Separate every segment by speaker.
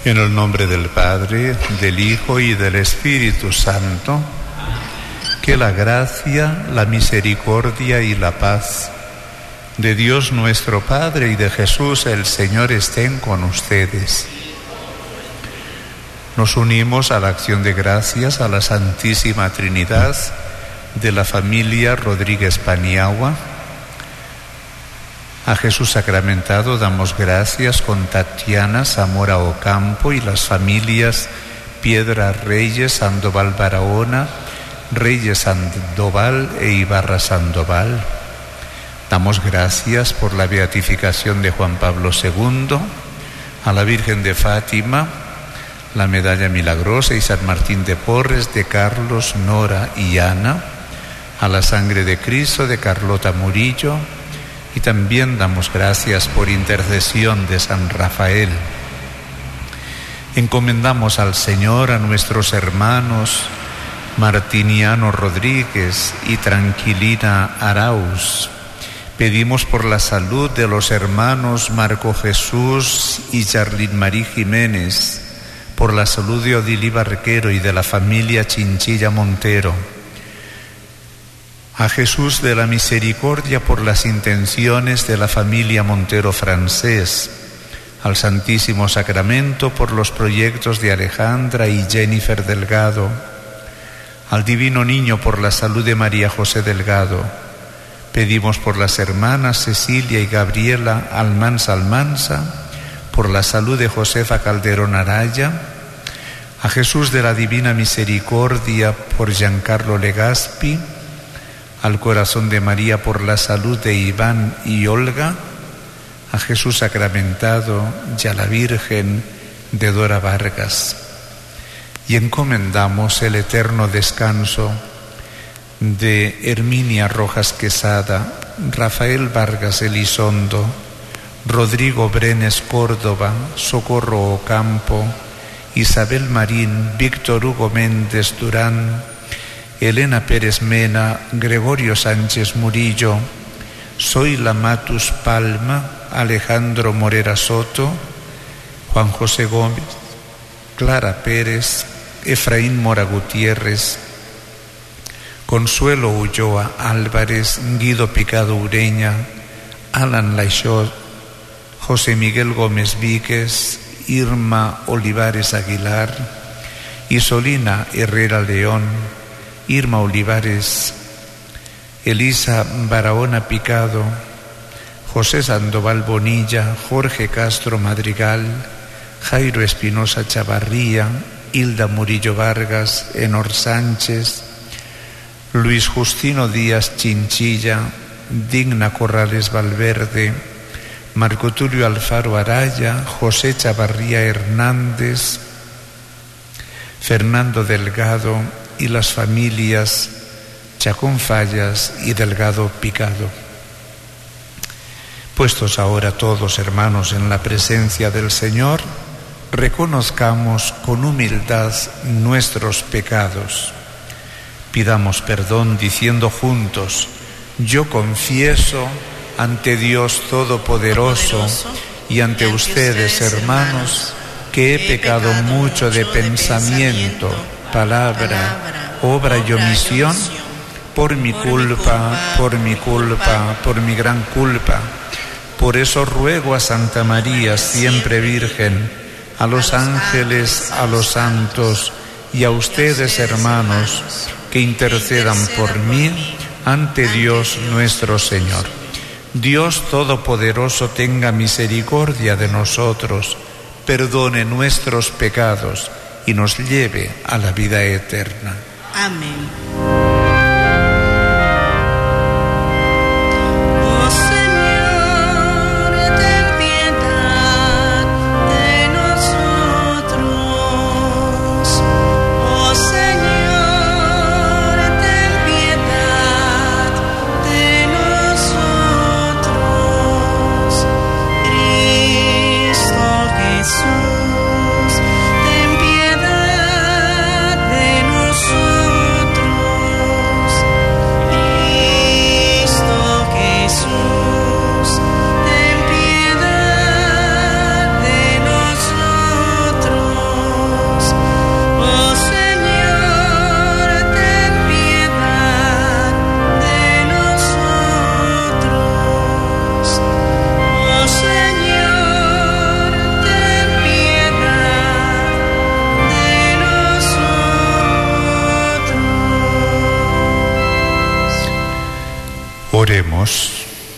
Speaker 1: En el nombre del Padre, del Hijo y del Espíritu Santo, que la gracia, la misericordia y la paz de Dios nuestro Padre y de Jesús el Señor estén con ustedes. Nos unimos a la acción de gracias a la Santísima Trinidad de la familia Rodríguez Paniagua. A Jesús sacramentado damos gracias con Tatiana Zamora Ocampo y las familias Piedra Reyes, Sandoval Barahona, Reyes Sandoval e Ibarra Sandoval. Damos gracias por la beatificación de Juan Pablo II, a la Virgen de Fátima, la Medalla Milagrosa y San Martín de Porres de Carlos, Nora y Ana, a la Sangre de Cristo de Carlota Murillo. Y también damos gracias por intercesión de San Rafael. Encomendamos al Señor a nuestros hermanos Martiniano Rodríguez y Tranquilina Arauz. Pedimos por la salud de los hermanos Marco Jesús y Charlín Marí Jiménez, por la salud de Odilí Barquero y de la familia Chinchilla Montero. A Jesús de la Misericordia por las intenciones de la familia Montero Francés, al Santísimo Sacramento por los proyectos de Alejandra y Jennifer Delgado, al Divino Niño por la salud de María José Delgado. Pedimos por las hermanas Cecilia y Gabriela Almanza, por la salud de Josefa Calderón Araya, a Jesús de la Divina Misericordia por Giancarlo Legaspi, al Corazón de María por la salud de Iván y Olga, a Jesús sacramentado y a la Virgen de Dora Vargas. Y encomendamos el eterno descanso de Herminia Rojas Quesada, Rafael Vargas Elizondo, Rodrigo Brenes Córdoba, Socorro Ocampo, Isabel Marín, Víctor Hugo Méndez Durán, Elena Pérez Mena, Gregorio Sánchez Murillo, Zoila Matus Palma, Alejandro Morera Soto, Juan José Gómez, Clara Pérez, Efraín Mora Gutiérrez, Consuelo Ulloa Álvarez, Guido Picado Ureña, Alan Laixot, José Miguel Gómez Víquez, Irma Olivares Aguilar, Isolina Herrera León, Irma Olivares, Elisa Barahona Picado, José Sandoval Bonilla, Jorge Castro Madrigal, Jairo Espinosa Chavarría, Hilda Murillo Vargas, Enor Sánchez, Luis Justino Díaz Chinchilla, Digna Corrales Valverde, Marco Tulio Alfaro Araya, José Chavarría Hernández, Fernando Delgado y las familias Chacón Fallas y Delgado Picado. Puestos ahora todos, hermanos, en la presencia del Señor, reconozcamos con humildad nuestros pecados. Pidamos perdón diciendo juntos: yo confieso ante Dios Todopoderoso y ante ustedes, hermanos, que he pecado mucho de pensamiento, palabra, obra y omisión, por mi culpa, por mi gran culpa. Por eso ruego a Santa María, siempre Virgen, a los ángeles, a los santos y a ustedes, hermanos, que intercedan por mí ante Dios nuestro Señor. Dios Todopoderoso tenga misericordia de nosotros, perdone nuestros pecados y nos lleve a la vida eterna.
Speaker 2: Amén.
Speaker 3: Jesús, ten piedad de nosotros.
Speaker 1: Oremos.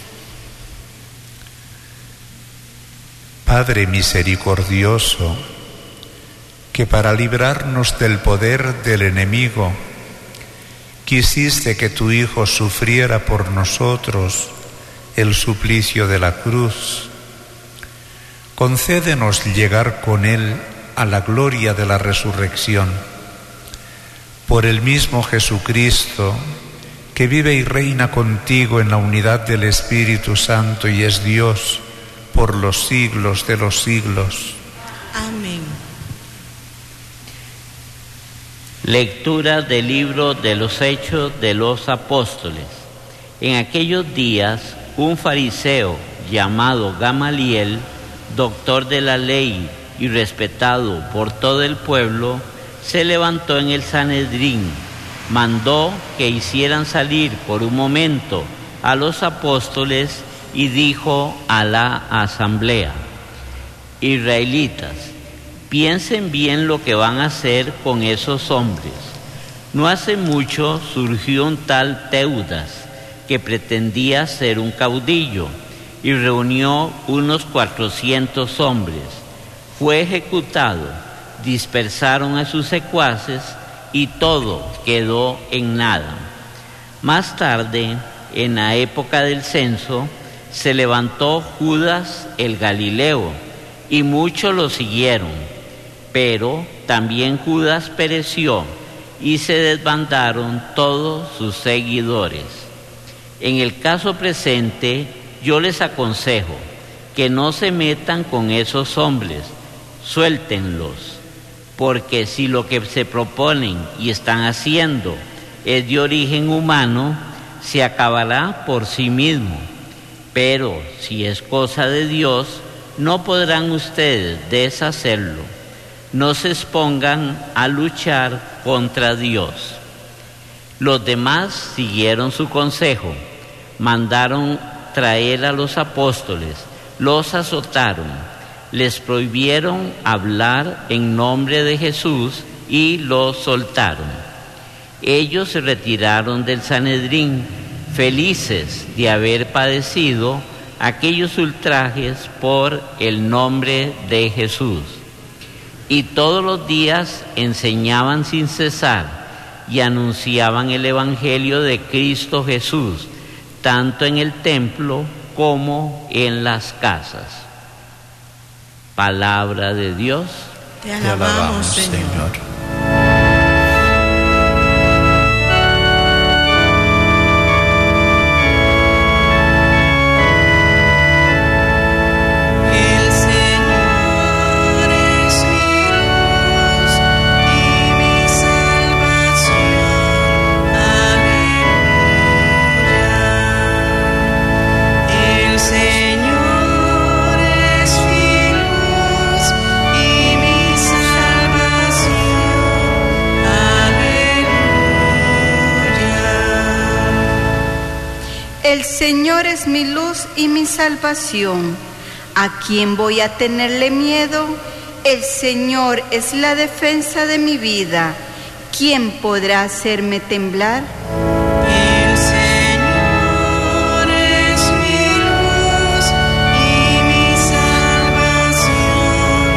Speaker 1: Padre misericordioso, que para librarnos del poder del enemigo, quisiste que tu Hijo sufriera por nosotros el suplicio de la cruz. Concédenos llegar con Él a la gloria de la resurrección. Por el mismo Jesucristo, que vive y reina contigo en la unidad del Espíritu Santo y es Dios por los siglos de los siglos.
Speaker 2: Amén.
Speaker 3: Lectura del libro de los Hechos de los Apóstoles. En aquellos días, un fariseo llamado Gamaliel, doctor de la ley y respetado por todo el pueblo, se levantó en el Sanedrín, mandó que hicieran salir por un momento a los apóstoles y dijo a la asamblea: Israelitas, piensen bien lo que van a hacer con esos hombres. No hace mucho surgió un tal Teudas que pretendía ser un caudillo y reunió unos 400 hombres. Fue ejecutado, dispersaron a sus secuaces y todo quedó en nada. Más tarde, en la época del censo, se levantó Judas el Galileo y muchos lo siguieron, pero también Judas pereció y se desbandaron todos sus seguidores. En el caso presente, yo les aconsejo que no se metan con esos hombres, suéltenlos, porque si lo que se proponen y están haciendo es de origen humano, se acabará por sí mismo. Pero si es cosa de Dios, no podrán ustedes deshacerlo. No se expongan a luchar contra Dios. Los demás siguieron su consejo, mandaron traer a los apóstoles, los azotaron, les prohibieron hablar en nombre de Jesús y los soltaron. Ellos se retiraron del Sanedrín, felices de haber padecido aquellos ultrajes por el nombre de Jesús. Y todos los días enseñaban sin cesar y anunciaban el Evangelio de Cristo Jesús, tanto en el templo como en las casas. Palabra de Dios.
Speaker 2: Te alabamos, Señor. El Señor es mi luz y mi salvación. Aleluya. El Señor
Speaker 4: El Señor es mi luz y mi salvación. ¿A quién voy a tenerle miedo? El Señor es la defensa de mi vida. ¿Quién podrá hacerme temblar?
Speaker 2: El Señor es mi luz y mi salvación.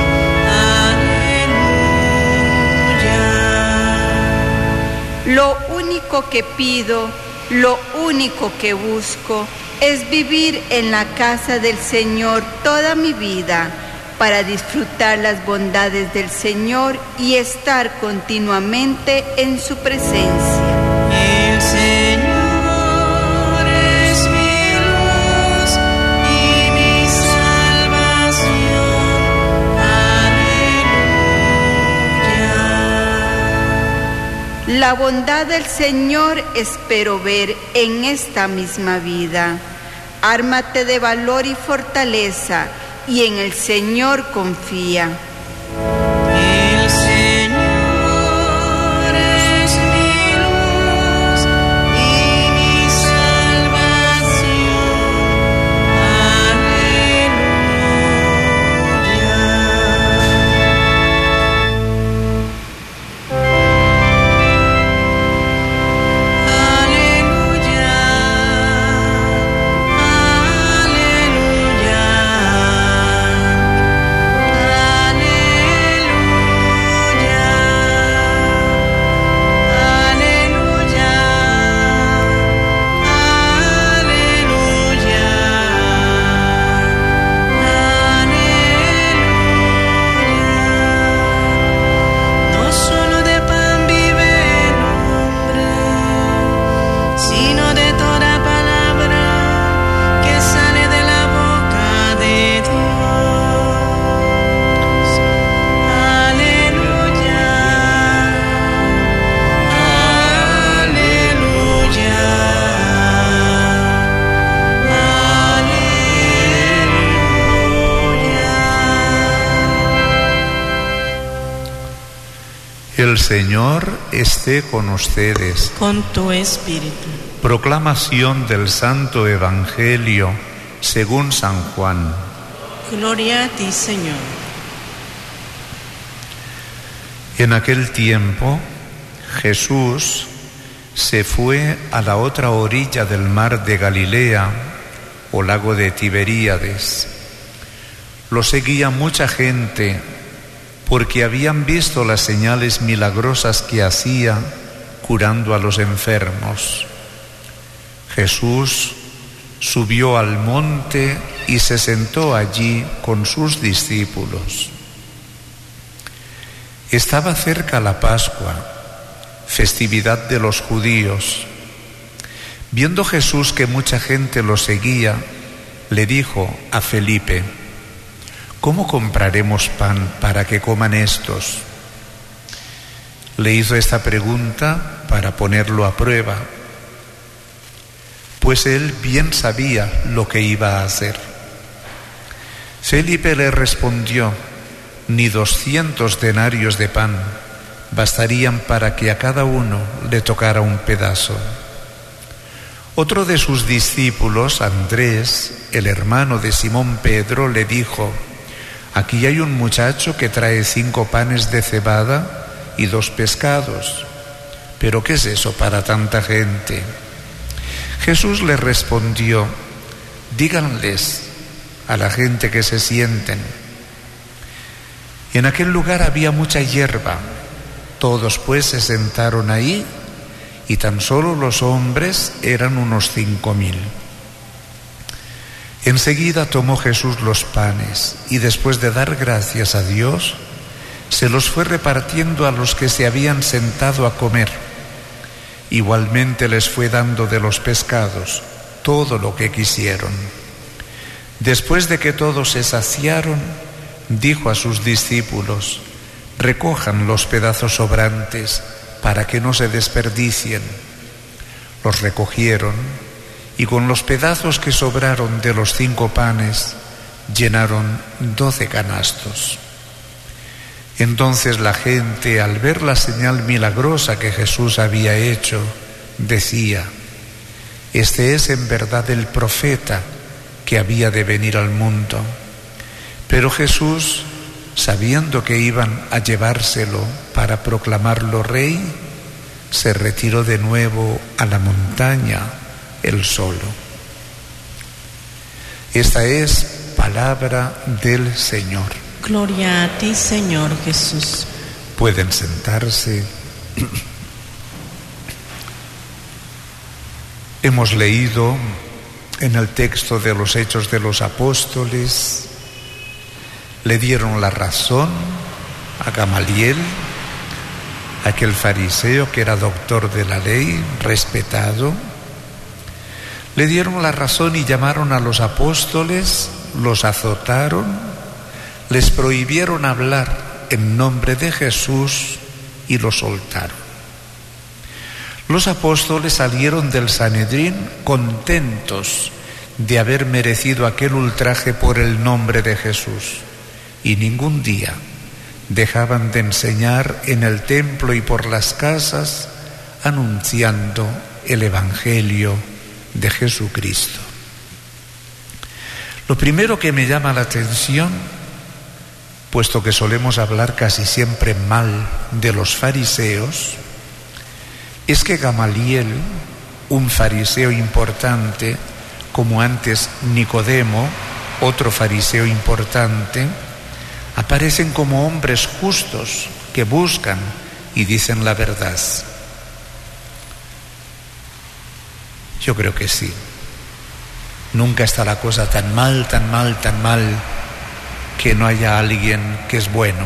Speaker 2: Aleluya.
Speaker 4: Lo único que pido, lo único que busco es vivir en la casa del Señor toda mi vida para disfrutar las bondades del Señor y estar continuamente en su presencia.
Speaker 2: El Señor es mi luz y mi salvación. Aleluya.
Speaker 4: La bondad del Señor espero ver en esta misma vida. Ármate de valor y fortaleza, y en el Señor confía.
Speaker 2: El Señor es mi luz y mi salvación. Aleluya. Aleluya.
Speaker 1: El Señor esté con ustedes.
Speaker 2: Con tu espíritu.
Speaker 1: Proclamación del Santo Evangelio según San Juan.
Speaker 2: Gloria a ti, Señor.
Speaker 1: En aquel tiempo, Jesús se fue a la otra orilla del mar de Galilea, o lago de Tiberíades. Lo seguía mucha gente, porque habían visto las señales milagrosas que hacía curando a los enfermos. Jesús subió al monte y se sentó allí con sus discípulos. Estaba cerca la Pascua, festividad de los judíos. Viendo Jesús que mucha gente lo seguía, le dijo a Felipe: ¿cómo compraremos pan para que coman estos? Le hizo esta pregunta para ponerlo a prueba, pues él bien sabía lo que iba a hacer. Felipe le respondió: ni 200 denarios de pan bastarían para que a cada uno le tocara un pedazo. Otro de sus discípulos, Andrés, el hermano de Simón Pedro, le dijo: aquí hay un muchacho que trae 5 panes de cebada y 2 pescados. ¿Pero qué es eso para tanta gente? Jesús le respondió: díganles a la gente que se sienten. En aquel lugar había mucha hierba. Todos pues se sentaron ahí, y tan solo los hombres eran unos 5.000. Enseguida tomó Jesús los panes y, después de dar gracias a Dios, se los fue repartiendo a los que se habían sentado a comer. Igualmente les fue dando de los pescados todo lo que quisieron. Después de que todos se saciaron, dijo a sus discípulos: recojan los pedazos sobrantes para que no se desperdicien. Los recogieron y con los pedazos que sobraron de los 5 panes llenaron 12 canastos. Entonces la gente, al ver la señal milagrosa que Jesús había hecho, decía: este es en verdad el profeta que había de venir al mundo. Pero Jesús, sabiendo que iban a llevárselo para proclamarlo rey, se retiró de nuevo a la montaña él solo. Esta es palabra del Señor.
Speaker 2: Gloria a ti, Señor Jesús.
Speaker 1: Pueden sentarse. Hemos leído en el texto de los Hechos de los Apóstoles, le dieron la razón a Gamaliel, aquel fariseo que era doctor de la ley, respetado. Le dieron la razón y llamaron a los apóstoles, los azotaron, les prohibieron hablar en nombre de Jesús y los soltaron. Los apóstoles salieron del Sanedrín contentos de haber merecido aquel ultraje por el nombre de Jesús, y ningún día dejaban de enseñar en el templo y por las casas, anunciando el Evangelio de Jesucristo. Lo primero que me llama la atención, puesto que solemos hablar casi siempre mal de los fariseos, es que Gamaliel, un fariseo importante, como antes Nicodemo, otro fariseo importante, aparecen como hombres justos que buscan y dicen la verdad. Yo creo que sí. Nunca está la cosa tan mal, que no haya alguien que es bueno.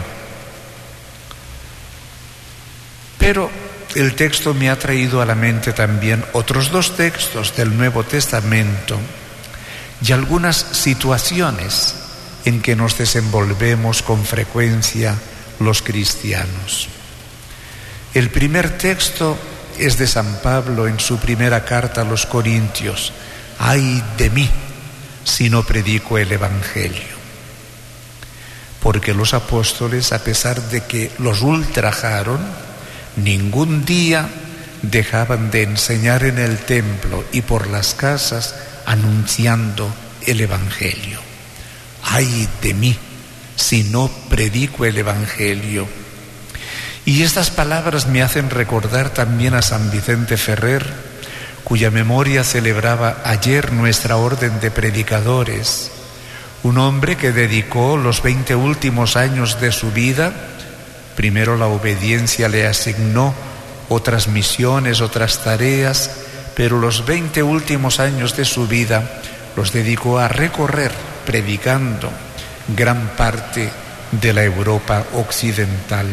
Speaker 1: Pero el texto me ha traído a la mente también otros 2 textos del Nuevo Testamento y algunas situaciones en que nos desenvolvemos con frecuencia los cristianos. El primer texto es de San Pablo en su primera carta a los Corintios: ¡ay de mí si no predico el Evangelio! Porque los apóstoles, a pesar de que los ultrajaron, ningún día dejaban de enseñar en el templo y por las casas anunciando el Evangelio. ¡Ay de mí si no predico el Evangelio! Y estas palabras me hacen recordar también a San Vicente Ferrer, cuya memoria celebraba ayer nuestra orden de predicadores, un hombre que dedicó los 20 últimos años de su vida. Primero la obediencia le asignó otras misiones, otras tareas, pero los 20 últimos años de su vida los dedicó a recorrer, predicando gran parte de la Europa occidental.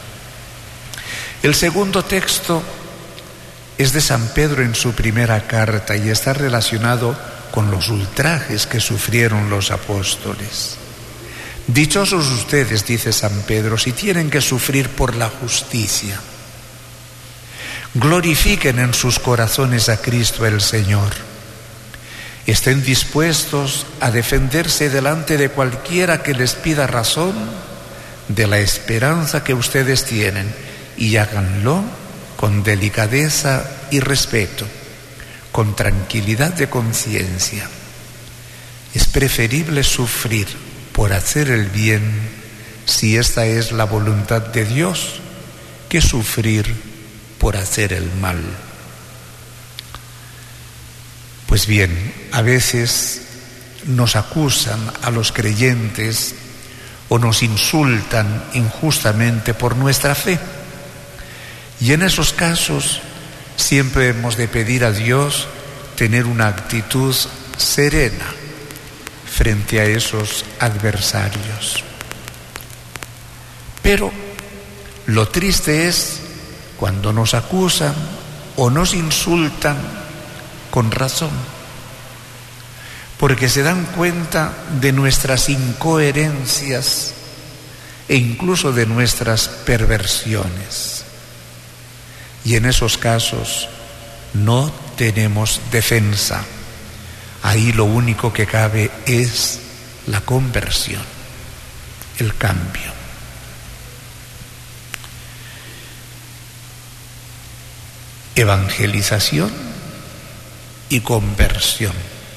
Speaker 1: El segundo texto es de San Pedro en su primera carta y está relacionado con los ultrajes que sufrieron los apóstoles. Dichosos ustedes, dice San Pedro, si tienen que sufrir por la justicia. Glorifiquen en sus corazones a Cristo el Señor. Estén dispuestos a defenderse delante de cualquiera que les pida razón de la esperanza que ustedes tienen y háganlo con delicadeza y respeto, con tranquilidad de conciencia. Es preferible sufrir por hacer el bien, si esta es la voluntad de Dios, que sufrir por hacer el mal. Pues bien, a veces nos acusan a los creyentes o nos insultan injustamente por nuestra fe. Y en esos casos siempre hemos de pedir a Dios tener una actitud serena frente a esos adversarios. Pero lo triste es cuando nos acusan o nos insultan con razón, porque se dan cuenta de nuestras incoherencias e incluso de nuestras perversiones. Y en esos casos no tenemos defensa. Ahí lo único que cabe es la conversión, el cambio. Evangelización y conversión.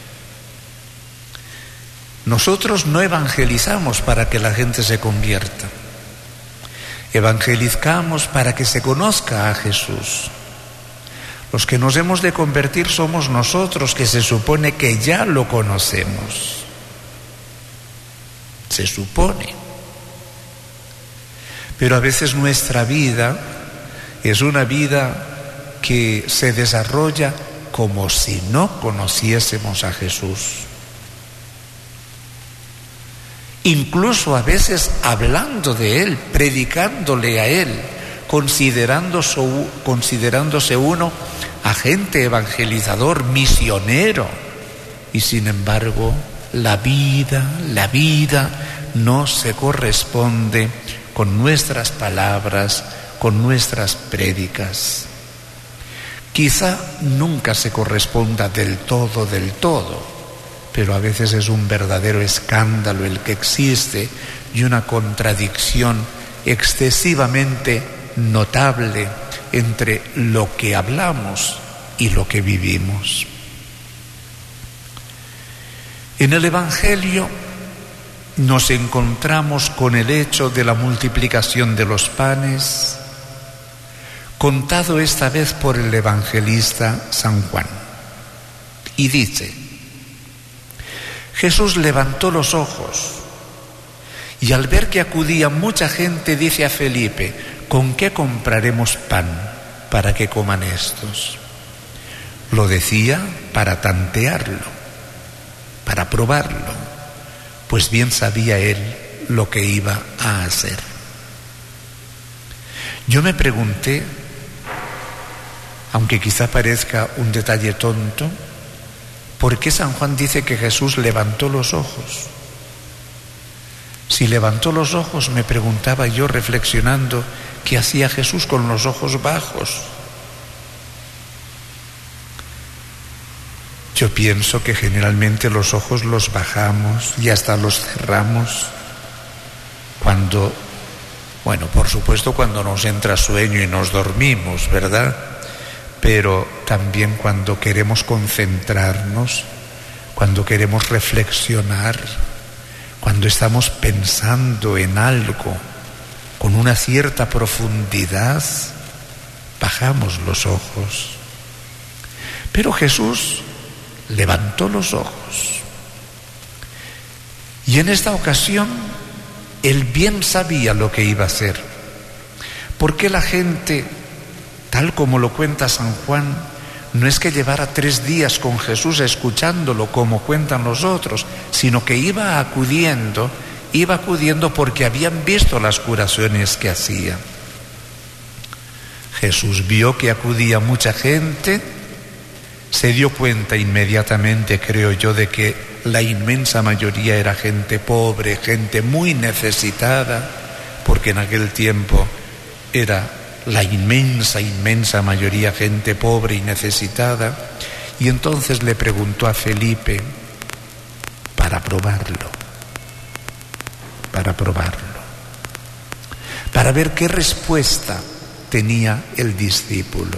Speaker 1: Nosotros no evangelizamos para que la gente se convierta. Evangelizamos para que se conozca a Jesús. Los que nos hemos de convertir somos nosotros, que se supone que ya lo conocemos. Se supone. Pero a veces nuestra vida es una vida que se desarrolla como si no conociésemos a Jesús. Incluso a veces hablando de Él, predicándole a Él, considerándose uno agente evangelizador, misionero. Y sin embargo, la vida no se corresponde con nuestras palabras, con nuestras prédicas. Quizá nunca se corresponda del todo, pero a veces es un verdadero escándalo el que existe y una contradicción excesivamente notable entre lo que hablamos y lo que vivimos. En el Evangelio nos encontramos con el hecho de la multiplicación de los panes, contado esta vez por el evangelista San Juan. Y dice: Jesús levantó los ojos y al ver que acudía mucha gente dice a Felipe: ¿con qué compraremos pan para que coman estos? Lo decía para tantearlo, para probarlo, pues bien sabía él lo que iba a hacer. Yo me pregunté, aunque quizá parezca un detalle tonto, ¿por qué San Juan dice que Jesús levantó los ojos? Si levantó los ojos, me preguntaba yo reflexionando, ¿qué hacía Jesús con los ojos bajos? Yo pienso que generalmente los ojos los bajamos y hasta los cerramos cuando Bueno, por supuesto cuando nos entra sueño y nos dormimos, ¿verdad? Pero también cuando queremos concentrarnos, cuando queremos reflexionar, cuando estamos pensando en algo con una cierta profundidad, bajamos los ojos. Pero Jesús levantó los ojos. Y en esta ocasión, Él bien sabía lo que iba a hacer. Porque la gente, tal como lo cuenta San Juan, no es que llevara 3 días con Jesús escuchándolo como cuentan los otros, sino que iba acudiendo porque habían visto las curaciones que hacía. Jesús vio que acudía mucha gente, se dio cuenta inmediatamente, creo yo, de que la inmensa mayoría era gente pobre, gente muy necesitada, porque en aquel tiempo era la inmensa mayoría gente pobre y necesitada. Y entonces le preguntó a Felipe para probarlo, para ver qué respuesta tenía el discípulo.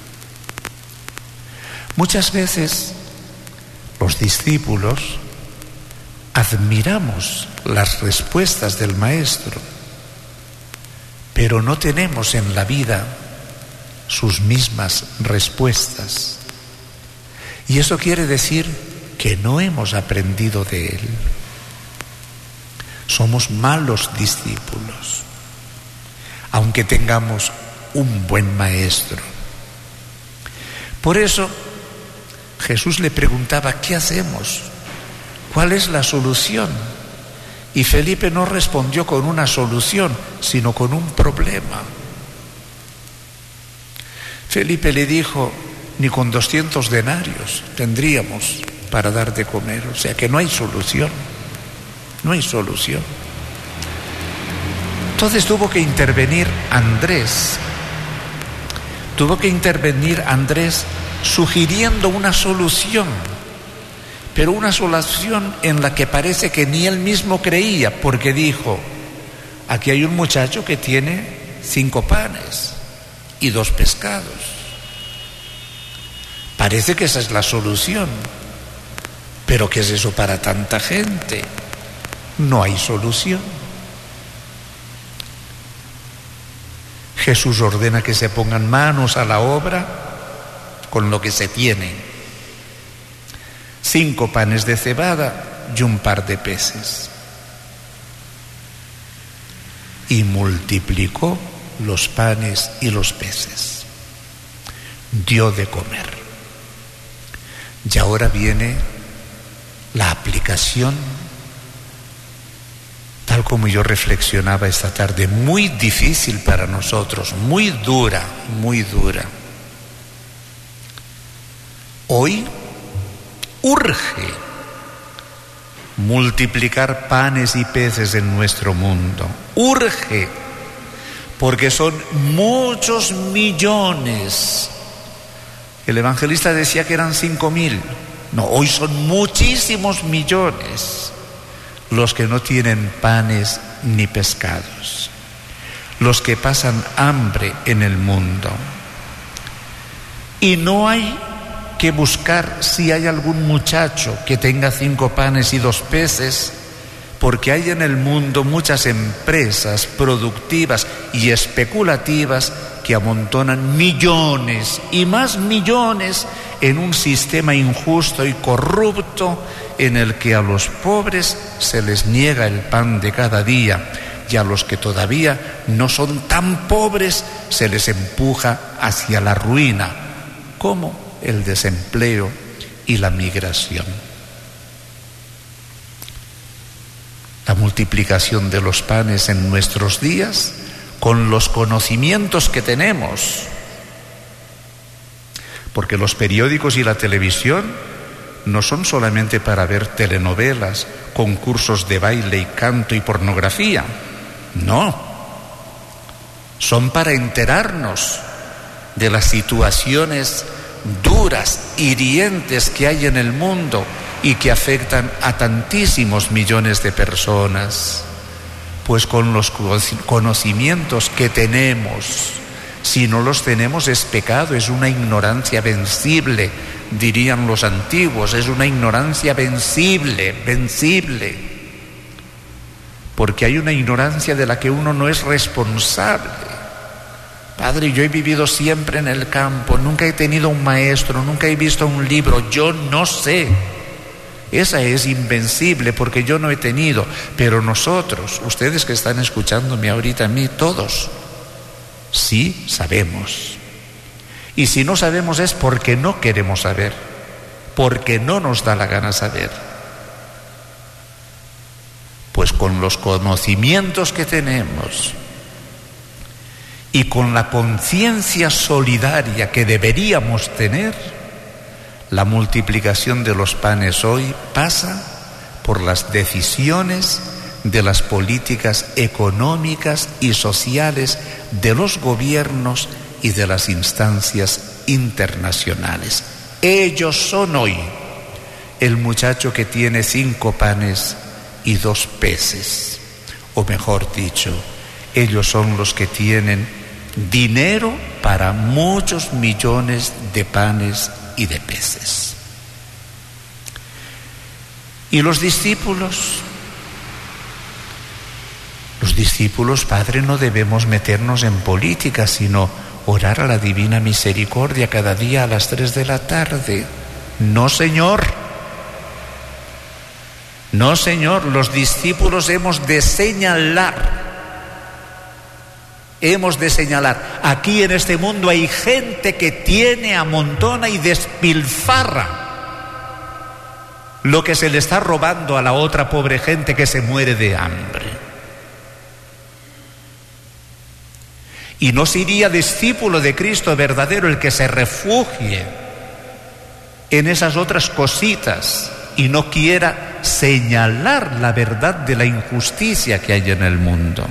Speaker 1: Muchas veces los discípulos admiramos las respuestas del Maestro, pero no tenemos en la vida sus mismas respuestas. Y eso quiere decir que no hemos aprendido de Él. Somos malos discípulos, aunque tengamos un buen Maestro. Por eso Jesús le preguntaba: ¿qué hacemos? ¿Cuál es la solución? Y Felipe no respondió con una solución, sino con un problema. Felipe le dijo: ni con 200 denarios tendríamos para dar de comer. O sea que no hay solución. No hay solución. Entonces tuvo que intervenir Andrés. Sugiriendo una solución, pero una solución en la que parece que ni él mismo creía, porque dijo: aquí hay un muchacho que tiene 5 panes y 2 pescados. Parece que esa es la solución, pero ¿qué es eso para tanta gente? No hay solución. Jesús ordena que se pongan manos a la obra con lo que se tiene: 5 panes de cebada y un par de peces. Y multiplicó los panes y los peces. Dio de comer. Y ahora viene la aplicación, tal como yo reflexionaba esta tarde, muy difícil para nosotros, muy dura. Hoy urge multiplicar panes y peces en nuestro mundo. Urge, porque son muchos millones. El evangelista decía que eran 5.000. No, hoy son muchísimos millones los que no tienen panes ni pescados, los que pasan hambre en el mundo. Y no hay que buscar si hay algún muchacho que tenga 5 panes y 2 peces, porque hay en el mundo muchas empresas productivas y especulativas que amontonan millones y más millones en un sistema injusto y corrupto en el que a los pobres se les niega el pan de cada día y a los que todavía no son tan pobres se les empuja hacia la ruina, como el desempleo y la migración. La multiplicación de los panes en nuestros días, con los conocimientos que tenemos, porque los periódicos y la televisión no son solamente para ver telenovelas, concursos de baile y canto y pornografía, no, son para enterarnos de las situaciones duras, hirientes que hay en el mundo y que afectan a tantísimos millones de personas. Pues con los conocimientos que tenemos. Si no los tenemos es pecado, es una ignorancia vencible, dirían los antiguos, es una ignorancia vencible. Porque hay una ignorancia de la que uno no es responsable. Padre, yo he vivido siempre en el campo, nunca he tenido un maestro, nunca he visto un libro, yo no sé. Esa es invencible porque yo no he tenido. Pero nosotros, ustedes que están escuchándome ahorita a mí, todos, sí sabemos. Y si no sabemos es porque no queremos saber, porque no nos da la gana saber. Pues con los conocimientos que tenemos y con la conciencia solidaria que deberíamos tener, la multiplicación de los panes hoy pasa por las decisiones de las políticas económicas y sociales de los gobiernos y de las instancias internacionales. Ellos son hoy el muchacho que tiene 5 panes y 2 peces, o mejor dicho, ellos son los que tienen dinero para muchos millones de panes y de peces. ¿Y los discípulos? Los discípulos, Padre, no debemos meternos en política, sino orar a la Divina Misericordia cada día a las 3 de la tarde. No, Señor. No, Señor, los discípulos hemos de señalar. Aquí en este mundo hay gente que tiene, amontona y despilfarra lo que se le está robando a la otra pobre gente que se muere de hambre. Y no sería discípulo de Cristo verdadero el que se refugie en esas otras cositas y no quiera señalar la verdad de la injusticia que hay en el mundo.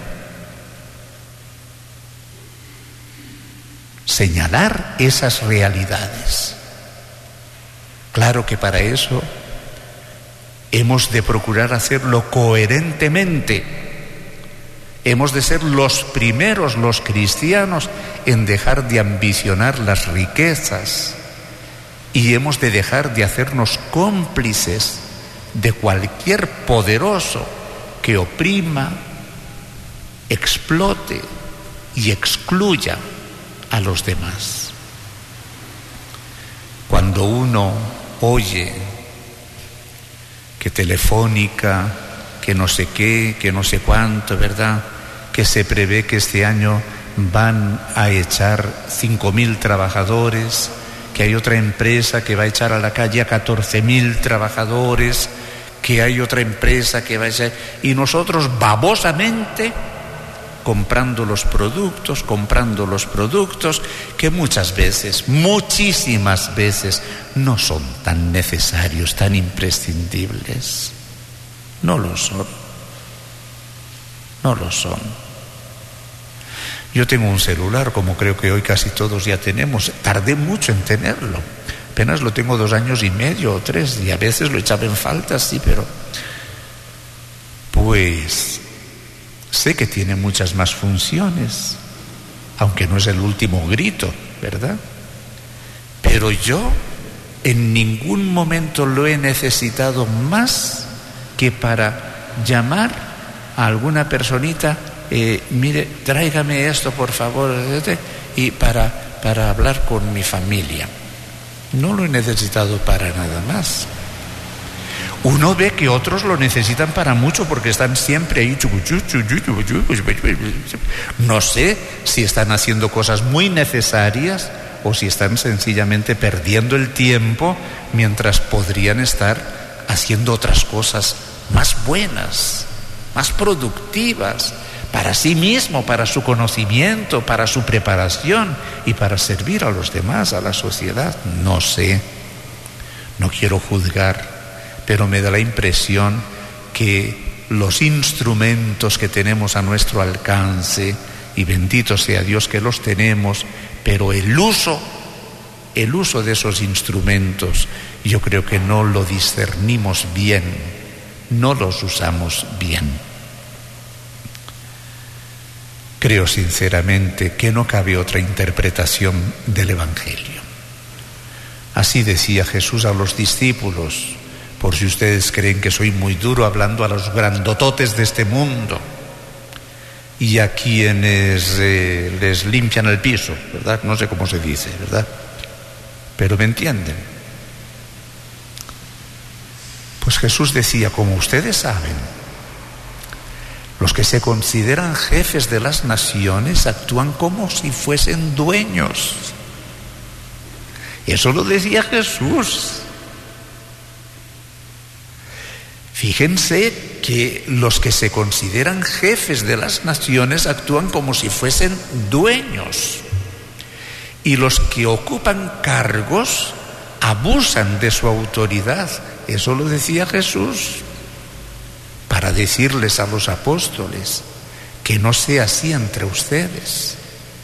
Speaker 1: Señalar esas realidades. Claro que para eso hemos de procurar hacerlo coherentemente. Hemos de ser los primeros, los cristianos, en dejar de ambicionar las riquezas y hemos de dejar de hacernos cómplices de cualquier poderoso que oprima, explote y excluya a los demás. Cuando uno oye que Telefónica, que no sé qué, que no sé cuánto, ¿verdad?, que se prevé que este año van a echar 5.000 trabajadores, que hay otra empresa que va a echar a la calle a 14.000 trabajadores, que hay otra empresa que va a echar... Y nosotros babosamente comprando los productos que muchas veces, muchísimas veces, no son tan necesarios, tan imprescindibles. No lo son. Yo tengo un celular, como creo que hoy casi todos ya tenemos. Tardé mucho en tenerlo. Apenas lo tengo 2 años y medio o 3, y a veces lo echaba en falta, sí, pero... Pues... sé que tiene muchas más funciones, aunque no es el último grito, ¿verdad? Pero yo en ningún momento lo he necesitado más que para llamar a alguna personita, mire, tráigame esto por favor, y para hablar con mi familia. No lo he necesitado para nada más. Uno ve que otros lo necesitan para mucho porque están siempre ahí. No sé si están haciendo cosas muy necesarias o si están sencillamente perdiendo el tiempo mientras podrían estar haciendo otras cosas más buenas, más productivas para sí mismo, para su conocimiento, para su preparación y para servir a los demás, a la sociedad. No sé, no quiero juzgar, pero me da la impresión que los instrumentos que tenemos a nuestro alcance, y bendito sea Dios que los tenemos, pero el uso de esos instrumentos yo creo que no lo discernimos bien, no los usamos bien. Creo sinceramente que no cabe otra interpretación del Evangelio. Así decía Jesús a los discípulos: por si ustedes creen que soy muy duro hablando a los grandototes de este mundo y a quienes les limpian el piso, ¿verdad? No sé cómo se dice, ¿verdad? Pero me entienden. Pues Jesús decía: como ustedes saben, los que se consideran jefes de las naciones actúan como si fuesen dueños. Eso lo decía Jesús. Fíjense que los que se consideran jefes de las naciones actúan como si fuesen dueños. Y los que ocupan cargos abusan de su autoridad. Eso lo decía Jesús, para decirles a los apóstoles que no sea así entre ustedes.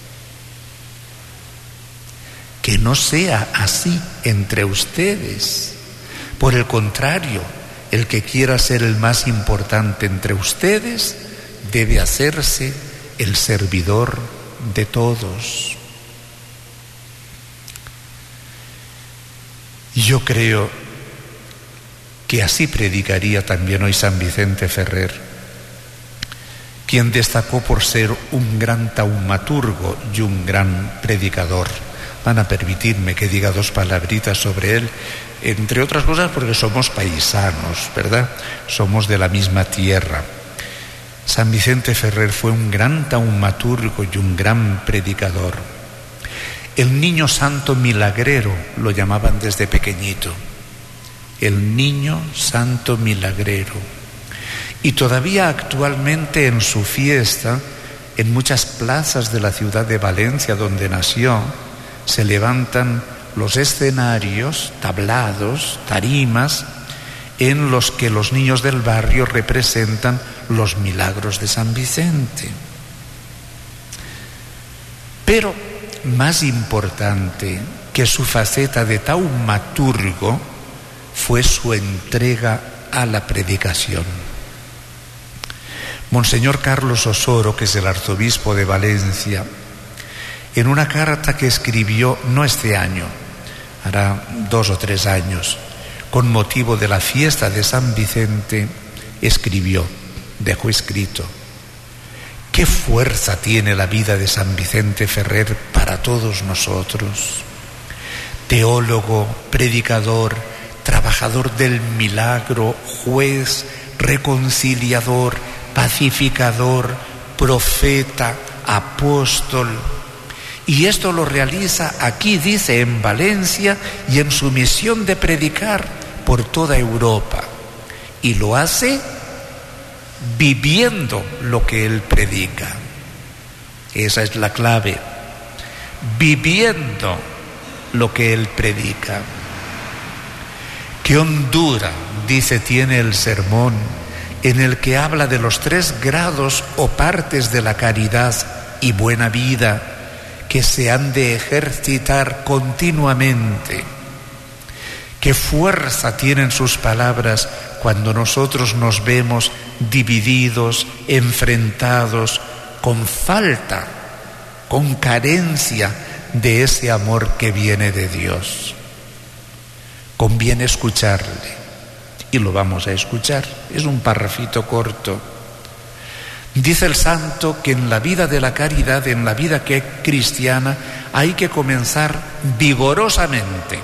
Speaker 1: Que no sea así entre ustedes. Por el contrario, el que quiera ser el más importante entre ustedes debe hacerse el servidor de todos. Yo creo que así predicaría también hoy San Vicente Ferrer, quien destacó por ser un gran taumaturgo y un gran predicador. Van a permitirme que diga dos palabritas sobre él, entre otras cosas porque somos paisanos, ¿verdad? Somos de la misma tierra. San Vicente Ferrer fue un gran taumaturgo y un gran predicador. El niño santo milagrero lo llamaban desde pequeñito. El niño santo milagrero. Y todavía actualmente en su fiesta, en muchas plazas de la ciudad de Valencia donde nació, se levantan los escenarios, tablados, tarimas, en los que los niños del barrio representan los milagros de San Vicente. Pero más importante que su faceta de taumaturgo fue su entrega a la predicación. Monseñor Carlos Osoro, que es el arzobispo de Valencia, en una carta que escribió no este año, hará 2 o 3 años, con motivo de la fiesta de San Vicente, dejó escrito: ¿qué fuerza tiene la vida de San Vicente Ferrer para todos nosotros? Teólogo, predicador, trabajador del milagro, juez, reconciliador, pacificador, profeta, apóstol. Y esto lo realiza aquí, dice, en Valencia, y en su misión de predicar por toda Europa. Y lo hace viviendo lo que él predica. Esa es la clave. Viviendo lo que él predica. Qué hondura, dice, tiene el sermón en el que habla de los 3 grados o partes de la caridad y buena vida que se han de ejercitar continuamente. Qué fuerza tienen sus palabras cuando nosotros nos vemos divididos, enfrentados, con falta, con carencia de ese amor que viene de Dios. Conviene escucharle, y lo vamos a escuchar. Es un parrafito corto. Dice el santo que en la vida de la caridad, en la vida que es cristiana, hay que comenzar vigorosamente.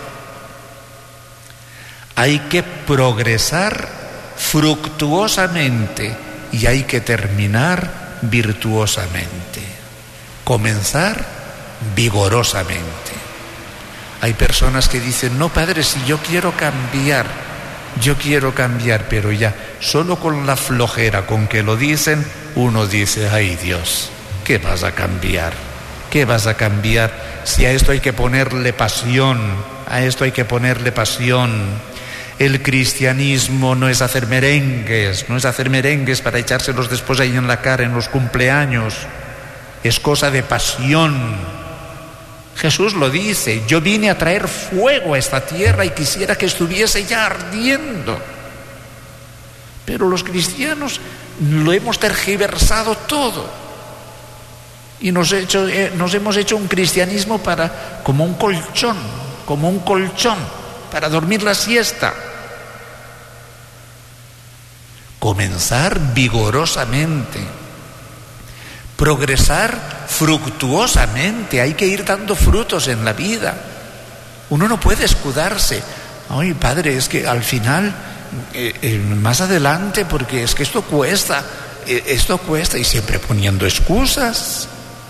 Speaker 1: Hay que progresar fructuosamente y hay que terminar virtuosamente. Comenzar vigorosamente. Hay personas que dicen: no, padre, si yo quiero cambiar, pero ya, solo con la flojera con que lo dicen, uno dice: ay Dios, ¿qué vas a cambiar? ¿Qué vas a cambiar si a esto hay que ponerle pasión? A esto hay que ponerle pasión. El cristianismo no es hacer merengues, para echárselos después ahí en la cara en los cumpleaños. Es cosa de pasión. Jesús lo dice: yo vine a traer fuego a esta tierra y quisiera que estuviese ya ardiendo. Pero los cristianos lo hemos tergiversado todo. Y nos hemos hecho un cristianismo como un colchón, para dormir la siesta. Comenzar vigorosamente, progresar fructuosamente, hay que ir dando frutos en la vida. Uno no puede escudarse. Ay, padre, es que al final, más adelante, porque es que esto cuesta, y siempre poniendo excusas,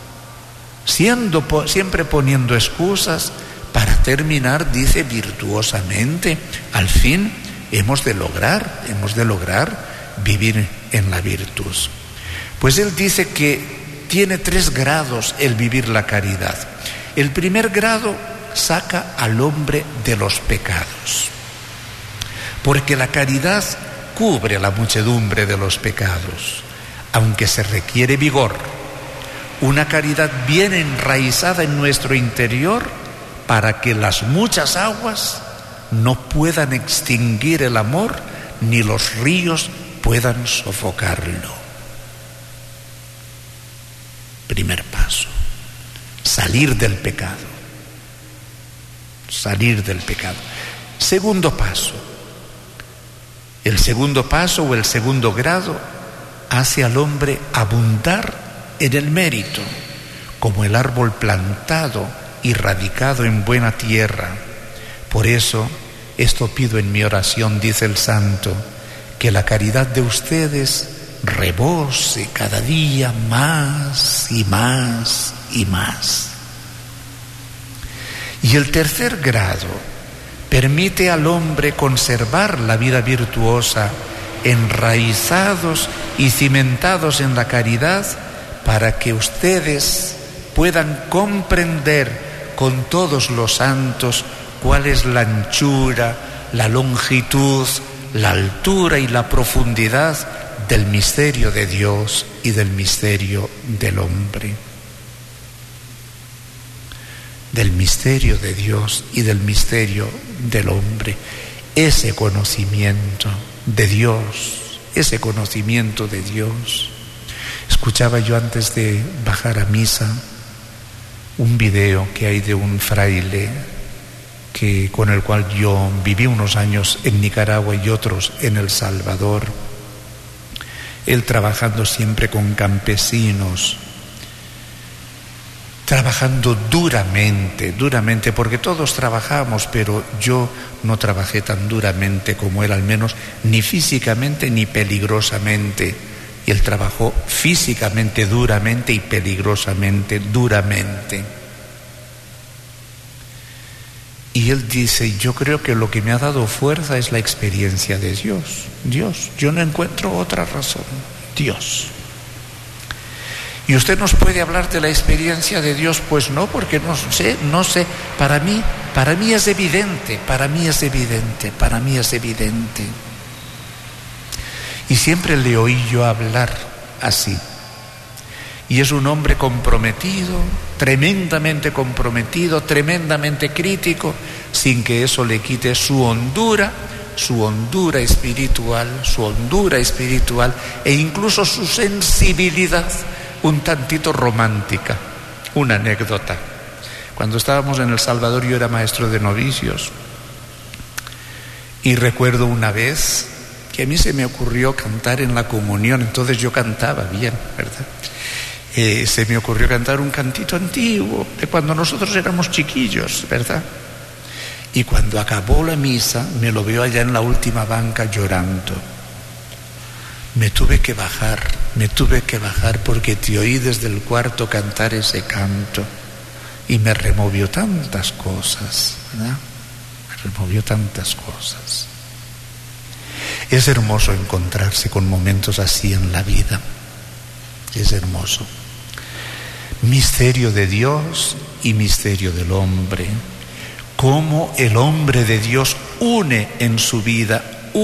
Speaker 1: siempre poniendo excusas para terminar, dice, virtuosamente. Al fin hemos de lograr vivir en la virtud. Pues él dice que tiene 3 grados el vivir la caridad. El primer grado saca al hombre de los pecados, porque la caridad cubre la muchedumbre de los pecados, aunque se requiere vigor, una caridad bien enraizada en nuestro interior para que las muchas aguas no puedan extinguir el amor ni los ríos puedan sofocarlo. Primer paso, salir del pecado. Segundo paso. El segundo paso o el segundo grado hace al hombre abundar en el mérito, como el árbol plantado y radicado en buena tierra. Por eso, esto pido en mi oración, dice el santo, que la caridad de ustedes rebose cada día más y más y más. Y el tercer grado permite al hombre conservar la vida virtuosa, enraizados y cimentados en la caridad, para que ustedes puedan comprender con todos los santos cuál es la anchura, la longitud, la altura y la profundidad del misterio de Dios y del misterio del hombre. Del misterio de Dios y del misterio del hombre. Ese conocimiento de Dios, Escuchaba yo antes de bajar a misa un video que hay de un fraile con el cual yo viví unos años en Nicaragua y otros en El Salvador. Él trabajando siempre con campesinos, trabajando duramente, porque todos trabajamos, pero yo no trabajé tan duramente como él, al menos ni físicamente ni peligrosamente. Y él trabajó físicamente duramente y peligrosamente duramente. Y él dice, yo creo que lo que me ha dado fuerza es la experiencia de Dios. Yo no encuentro otra razón. Dios. ¿Y usted nos puede hablar de la experiencia de Dios? Pues no, porque no sé. Para mí es evidente. Y siempre le oí yo hablar así. Y es un hombre comprometido, tremendamente crítico, sin que eso le quite su hondura espiritual, e incluso su sensibilidad un tantito romántica. Una anécdota. Cuando estábamos en El Salvador, yo era maestro de novicios, y recuerdo una vez que a mí se me ocurrió cantar en la comunión. Entonces yo cantaba bien, ¿verdad? Se me ocurrió cantar un cantito antiguo de cuando nosotros éramos chiquillos, ¿verdad? Y cuando acabó la misa, me lo veo allá en la última banca llorando. Me tuve que bajar porque te oí desde el cuarto cantar ese canto y me removió tantas cosas, ¿verdad? Es hermoso encontrarse con momentos así en la vida. Es hermoso. Misterio de Dios y misterio del hombre. Cómo el hombre de Dios une en su vida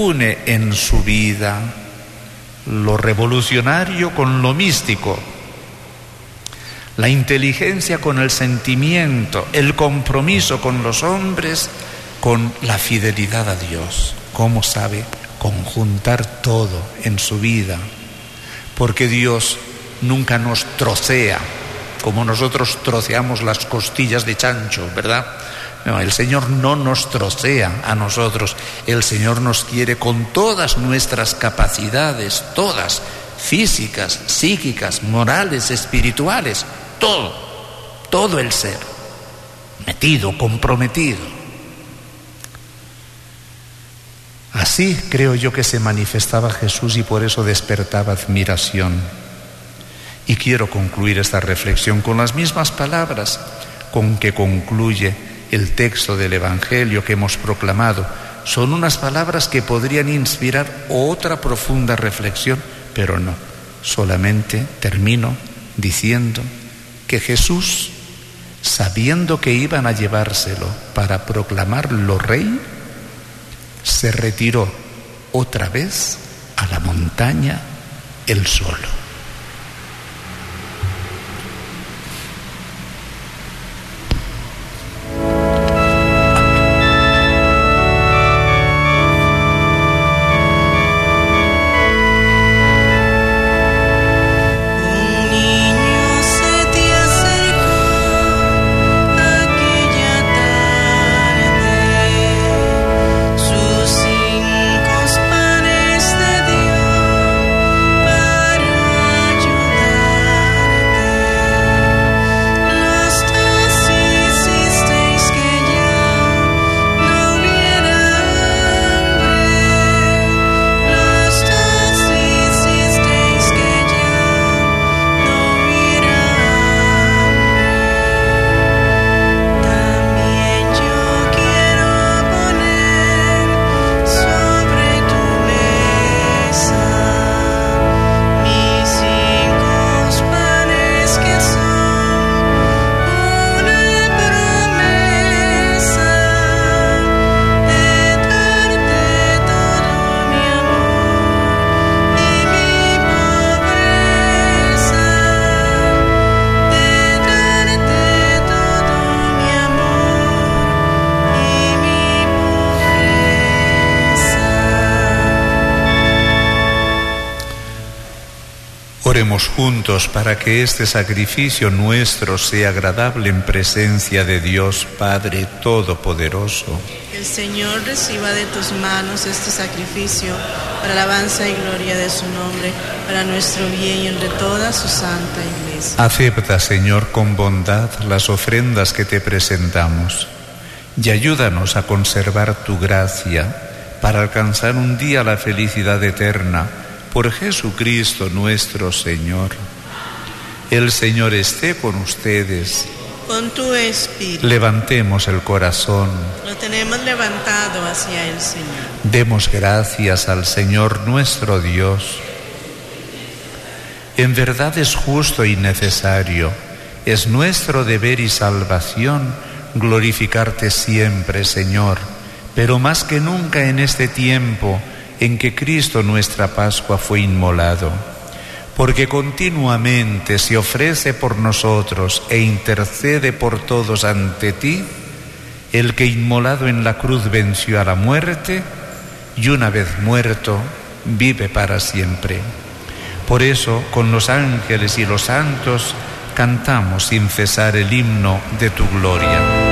Speaker 1: lo revolucionario con lo místico, la inteligencia con el sentimiento, el compromiso con los hombres, con la fidelidad a Dios. Cómo sabe conjuntar todo en su vida, porque Dios nunca nos trocea, como nosotros troceamos las costillas de chancho, ¿verdad? No, el Señor no nos trocea a nosotros. El Señor nos quiere con todas nuestras capacidades, todas, físicas, psíquicas, morales, espirituales, todo el ser, metido, comprometido. Así creo yo que se manifestaba Jesús y por eso despertaba admiración. Y quiero concluir esta reflexión con las mismas palabras con que concluye el texto del Evangelio que hemos proclamado. Son unas palabras que podrían inspirar otra profunda reflexión, pero no. Solamente termino diciendo que Jesús, sabiendo que iban a llevárselo para proclamarlo rey, se retiró otra vez a la montaña él solo. Oremos juntos para que este sacrificio nuestro sea agradable en presencia de Dios Padre Todopoderoso.
Speaker 2: El Señor reciba de tus manos este sacrificio para alabanza y gloria de su nombre, para nuestro bien y el de toda su santa Iglesia.
Speaker 1: Acepta, Señor, con bondad las ofrendas que te presentamos y ayúdanos a conservar tu gracia para alcanzar un día la felicidad eterna. Por Jesucristo nuestro Señor. El Señor esté con ustedes.
Speaker 2: Con tu espíritu.
Speaker 1: Levantemos el corazón.
Speaker 2: Lo tenemos levantado hacia el Señor.
Speaker 1: Demos gracias al Señor nuestro Dios. En verdad es justo y necesario, es nuestro deber y salvación glorificarte siempre, Señor, pero más que nunca en este tiempo en que Cristo nuestra Pascua fue inmolado, porque continuamente se ofrece por nosotros e intercede por todos ante ti, el que inmolado en la cruz venció a la muerte y una vez muerto vive para siempre. Por eso, con los ángeles y los santos, cantamos sin cesar el himno de tu gloria.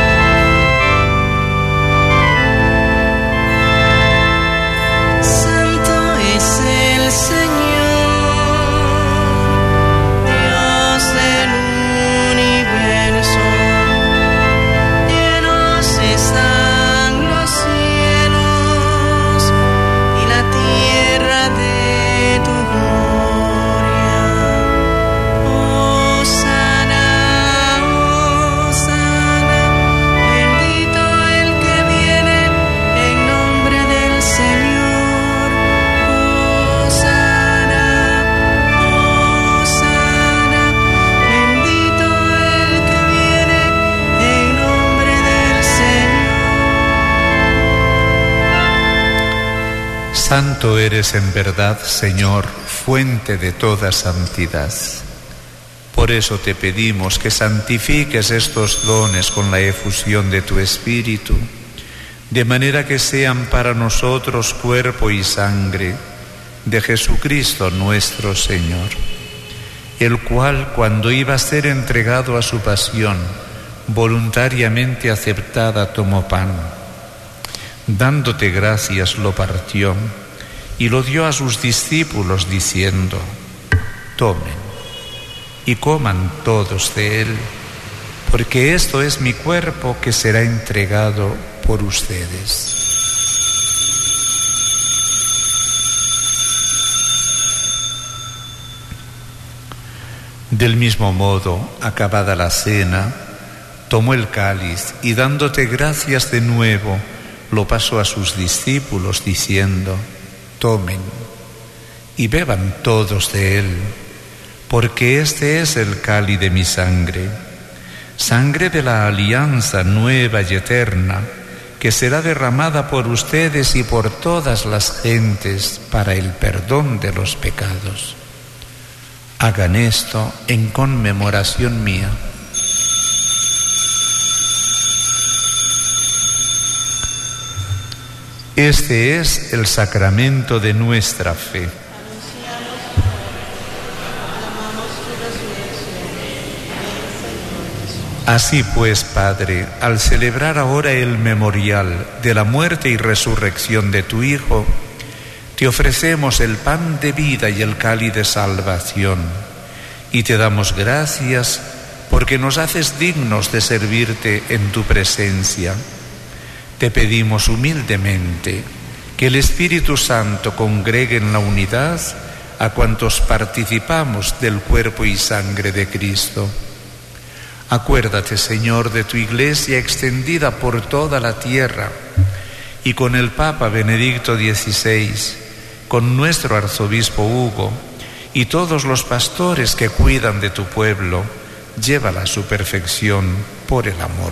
Speaker 1: Santo eres en verdad, Señor, fuente de toda santidad. Por eso te pedimos que santifiques estos dones con la efusión de tu Espíritu, de manera que sean para nosotros cuerpo y sangre de Jesucristo nuestro Señor. el cual, cuando iba a ser entregado a su pasión, voluntariamente aceptada, tomó pan. Dándote gracias, lo partió y lo dio a sus discípulos, diciendo: tomen y coman todos de él, porque esto es mi cuerpo que será entregado por ustedes. Del mismo modo, acabada la cena, tomó el cáliz y, dándote gracias de nuevo, lo pasó a sus discípulos, diciendo: tomen y beban todos de él, porque este es el cáliz de mi sangre, sangre de la alianza nueva y eterna, que será derramada por ustedes y por todas las gentes para el perdón de los pecados. Hagan esto en conmemoración mía. Este es el sacramento de nuestra fe. Así pues, Padre, al celebrar ahora el memorial de la muerte y resurrección de tu Hijo, te ofrecemos el pan de vida y el cáliz de salvación, y te damos gracias porque nos haces dignos de servirte en tu presencia. Te pedimos humildemente que el Espíritu Santo congregue en la unidad a cuantos participamos del cuerpo y sangre de Cristo. Acuérdate, Señor, de tu Iglesia extendida por toda la tierra, y con el Papa Benedicto XVI, con nuestro arzobispo Hugo y todos los pastores que cuidan de tu pueblo, llévala a su perfección por el amor.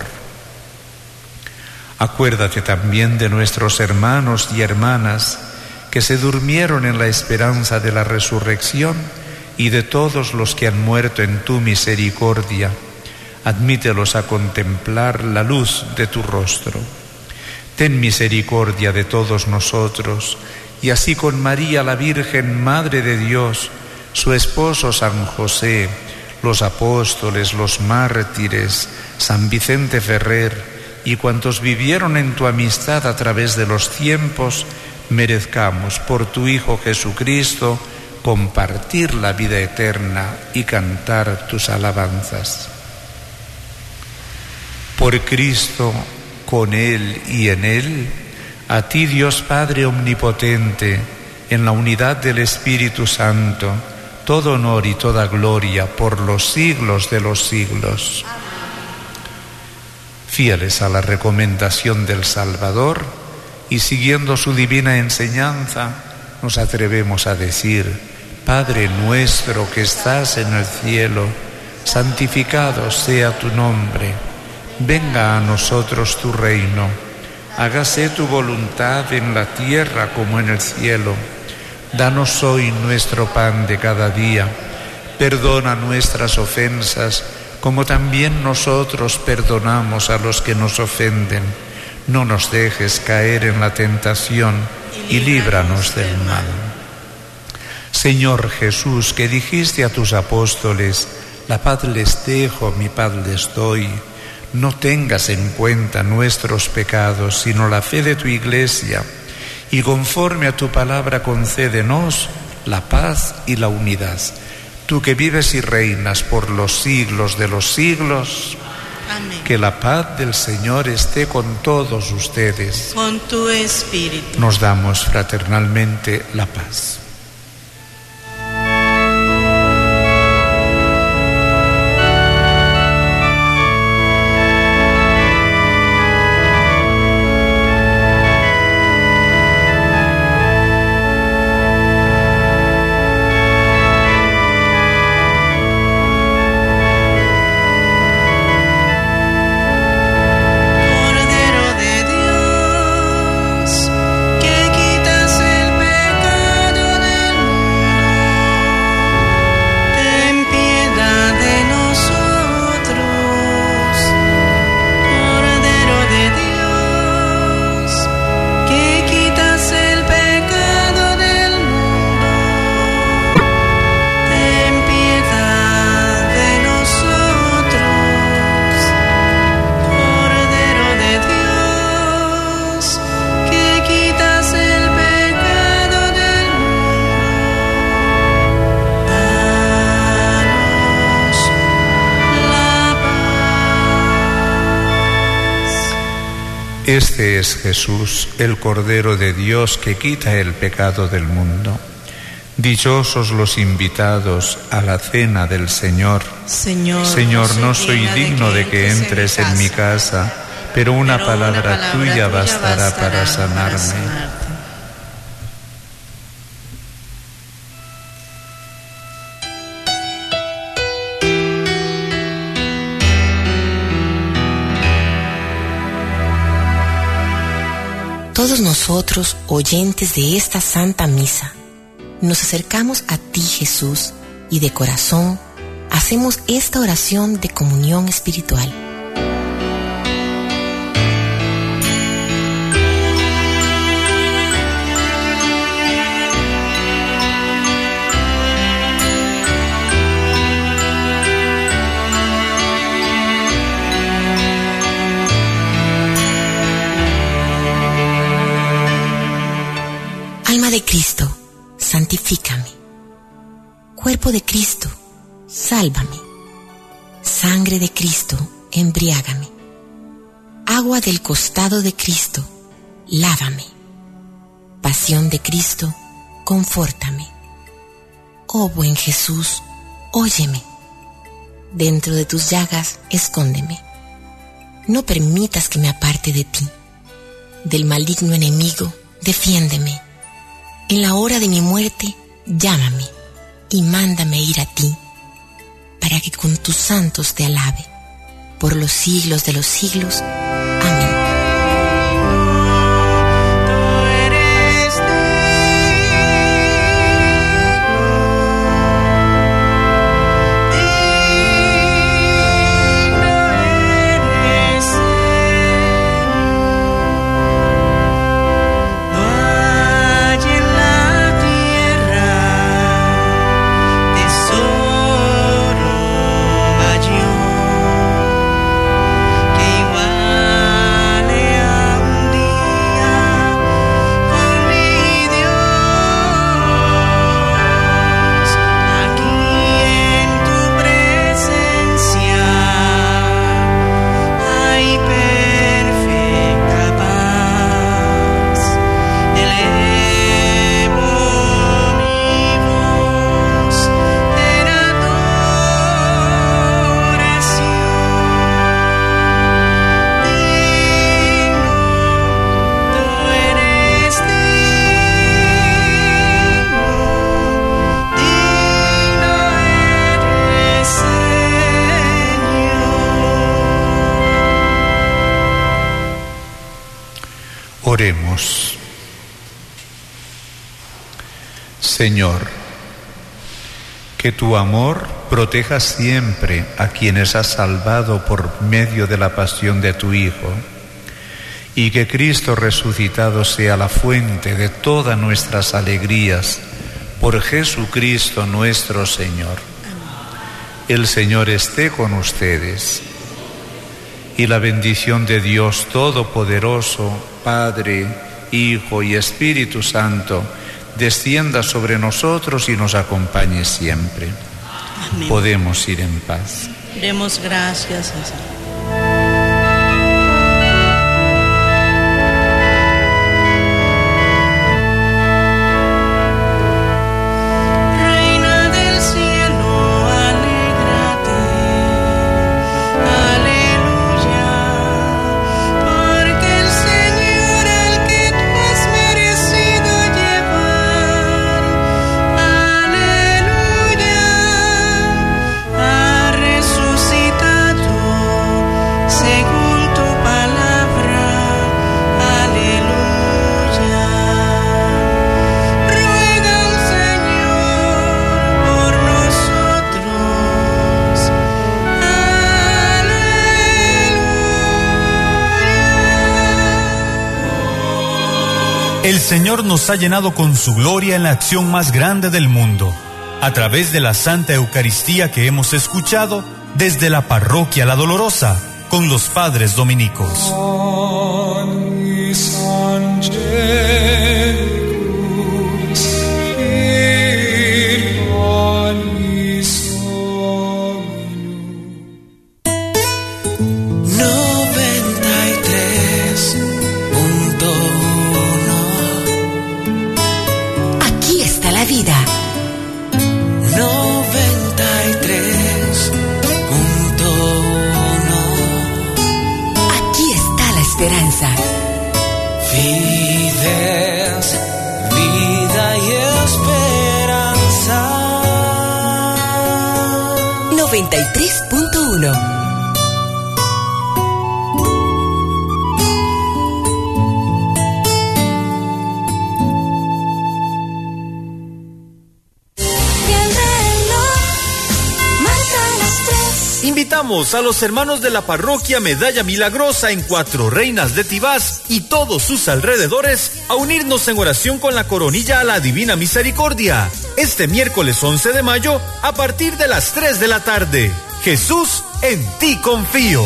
Speaker 1: Acuérdate también de nuestros hermanos y hermanas que se durmieron en la esperanza de la resurrección y de todos los que han muerto en tu misericordia. Admítelos a contemplar la luz de tu rostro. Ten misericordia de todos nosotros, y así con María la Virgen, Madre de Dios, su esposo San José, los apóstoles, los mártires, San Vicente Ferrer y cuantos vivieron en tu amistad a través de los tiempos, merezcamos por tu Hijo Jesucristo compartir la vida eterna y cantar tus alabanzas. Por Cristo, con Él y en Él, a ti, Dios Padre omnipotente, en la unidad del Espíritu Santo, todo honor y toda gloria por los siglos de los siglos. Fieles a la recomendación del Salvador y siguiendo su divina enseñanza, nos atrevemos a decir: Padre nuestro que estás en el cielo, santificado sea tu nombre. Venga a nosotros tu reino. Hágase tu voluntad en la tierra como en el cielo. Danos hoy nuestro pan de cada día. Perdona nuestras ofensas, como también nosotros perdonamos a los que nos ofenden. No nos dejes caer en la tentación y líbranos del mal. Señor Jesús, que dijiste a tus apóstoles: la paz les dejo, mi paz les doy. No tengas en cuenta nuestros pecados, sino la fe de tu Iglesia, y conforme a tu palabra concédenos la paz y la unidad. Tú que vives y reinas por los siglos de los siglos.
Speaker 2: Amén.
Speaker 1: Que la paz del Señor esté con todos ustedes.
Speaker 2: Con tu espíritu.
Speaker 1: Nos damos fraternalmente la paz.
Speaker 2: Cordero de Dios, que quitas el pecado
Speaker 1: Este es Jesús, el Cordero de Dios que quita el pecado del mundo. Dichosos los invitados a la cena del Señor. Señor, no soy digno de que entres en mi casa, pero una palabra tuya bastará para sanarme.
Speaker 5: Todos nosotros, oyentes de esta Santa Misa, nos acercamos a ti, Jesús, y de corazón hacemos esta oración de comunión espiritual. Alma de Cristo, santifícame. Cuerpo de Cristo, sálvame. Sangre de Cristo, embriágame. Agua del costado de Cristo, lávame. Pasión de Cristo, confórtame. Oh buen Jesús, óyeme. Dentro de tus llagas, escóndeme. No permitas que me aparte de ti. Del maligno enemigo, defiéndeme. En la hora de mi muerte, llámame y mándame ir a ti, para que con tus santos te alabe, por los siglos de los siglos. Amén.
Speaker 1: Oremos. Señor, que tu amor proteja siempre a quienes has salvado por medio de la pasión de tu Hijo, y que Cristo resucitado sea la fuente de todas nuestras alegrías, por Jesucristo nuestro Señor. El Señor esté con ustedes. Y la bendición de Dios Todopoderoso, Padre, Hijo y Espíritu Santo, descienda sobre nosotros y nos acompañe siempre.
Speaker 2: Amén.
Speaker 1: Podemos ir en paz.
Speaker 2: Demos gracias a Dios.
Speaker 6: El Señor nos ha llenado con su gloria en la acción más grande del mundo, a través de la Santa Eucaristía que hemos escuchado desde la Parroquia La Dolorosa, con los padres dominicos.
Speaker 5: 93.1.
Speaker 6: Invitamos a los hermanos de la parroquia Medalla Milagrosa en Cuatro Reinas de Tibás y todos sus alrededores a unirnos en oración con la coronilla a la Divina Misericordia este miércoles 11 de mayo a partir de las 3 de la tarde. Jesús, en ti confío.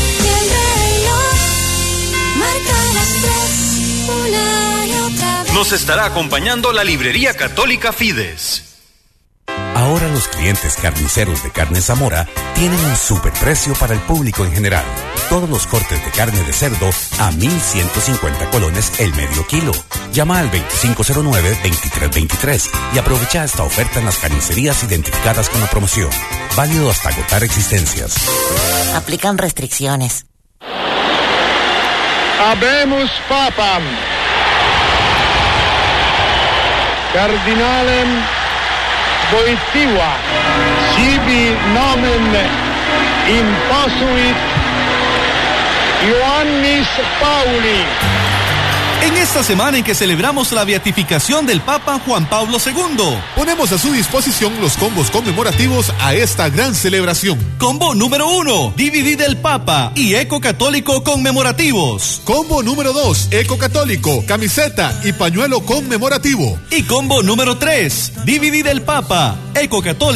Speaker 6: Nos estará acompañando la librería católica Fides.
Speaker 7: Ahora los clientes carniceros de Carne Zamora tienen un superprecio para el público en general. Todos los cortes de carne de cerdo a 1,150 colones el medio kilo. Llama al 2509-2323 y aprovecha esta oferta en las carnicerías identificadas con la promoción. Válido hasta agotar existencias.
Speaker 5: Aplican restricciones.
Speaker 8: Habemus papam. Cardinalem Wojtyła, sibi nomen imposuit Ioannis Pauli.
Speaker 6: En esta semana en que celebramos la beatificación del Papa Juan Pablo II,
Speaker 9: ponemos a su disposición los combos conmemorativos a esta gran celebración.
Speaker 6: Combo número 1, DVD del Papa y Eco Católico conmemorativos.
Speaker 9: Combo número 2, Eco Católico, camiseta y pañuelo conmemorativo.
Speaker 6: Y combo número 3, DVD del Papa, Eco Católico